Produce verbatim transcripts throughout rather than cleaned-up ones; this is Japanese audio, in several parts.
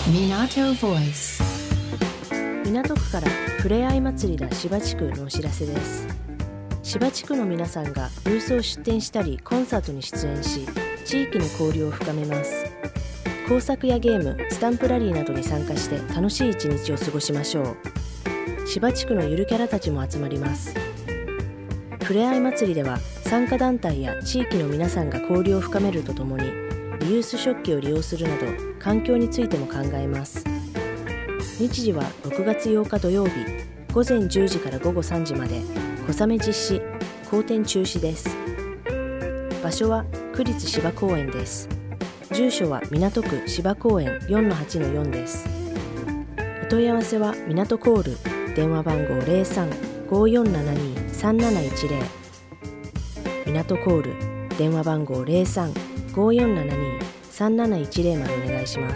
Minato Voice。 港区からふれあい祭りだ芝地区のお知らせです。芝地区の皆さんがブースを出展したりコンサートに出演し、地域の交流を深めます。工作やゲーム、スタンプラリーなどに参加して楽しい一日を過ごしましょう。芝地区のゆるキャラたちも集まります。ふれあい祭りでは参加団体や地域の皆さんが交流を深めるとともに、リユース食器を利用するなど環境についても考えます。日時はろくがつようか土曜日、ごぜんじゅうじからごごさんじまで、小雨実施、後転中止です。場所は区立芝公園です。住所は港区芝公園 よんのはちのよん です。お問い合わせは港コール、電話番号 ゼロさん ごよんななに さんなないちゼロ、港コール、電話番号 ゼロさん ごよんななに さんなないちゼロ までお願いします。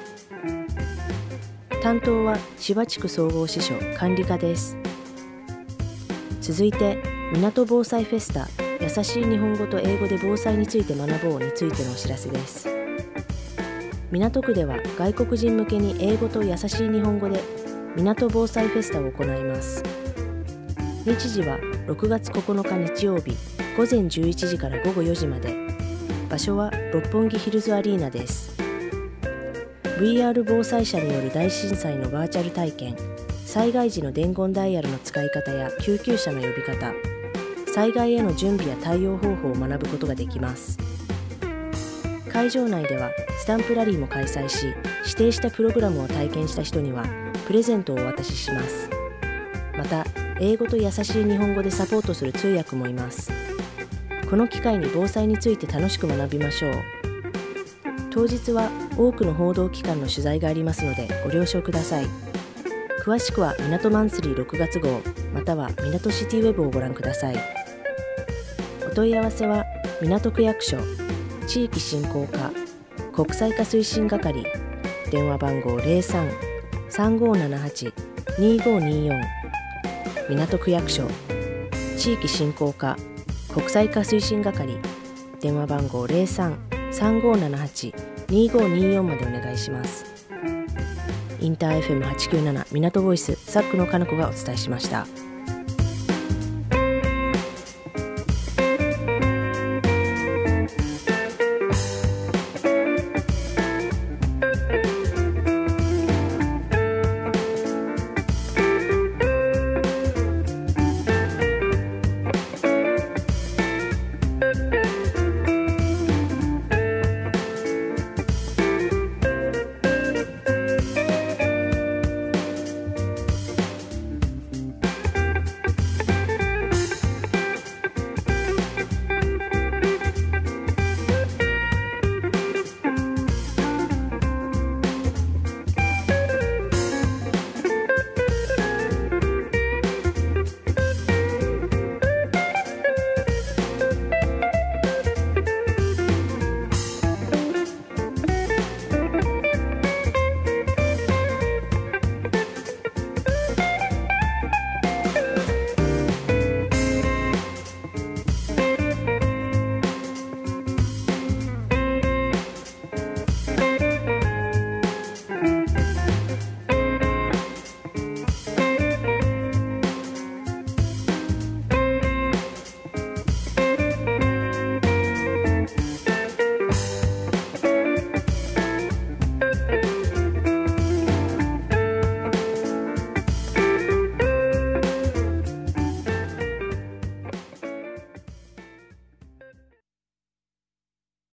担当は芝地区総合支所管理課です。続いて、港防災フェスタ、優しい日本語と英語で防災について学ぼうについてのお知らせです。港区では外国人向けに英語と優しい日本語で港防災フェスタを行います。日時はろくがつここのか日曜日、ごぜんじゅういちじからごごよじまで。場所は六本木ヒルズアリーナです。ブイアール 防災車による大震災のバーチャル体験、災害時の伝言ダイヤルの使い方や救急車の呼び方、災害への準備や対応方法を学ぶことができます。会場内ではスタンプラリーも開催し、指定したプログラムを体験した人にはプレゼントをお渡しします。また、英語と優しい日本語でサポートする通訳もいます。この機会に防災について楽しく学びましょう。当日は多くの報道機関の取材がありますのでご了承ください。詳しくは港マンスリーろくがつごう、または港シティウェブをご覧ください。お問い合わせは港区役所、地域振興課、国際化推進係、電話番号 ゼロさん さんごーななはち にーごーにーよん、港区役所、地域振興課、国際化推進係、電話番号 ゼロさん さんごーななはち にーごーにーよん までお願いします。インター エフエムはちきゅうなな 港ボイス、サックのかなこがお伝えしました。